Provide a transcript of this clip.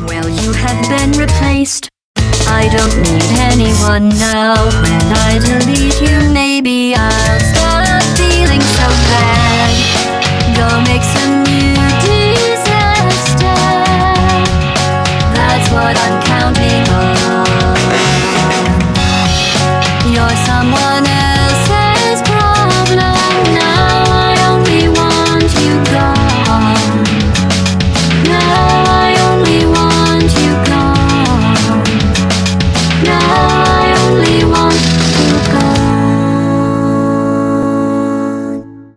Well, you have been replaced. I don't need anyone now. When I delete you, maybe I'll stop feeling so bad. Go make some new disaster. That's what I'm counting on. You're someone else.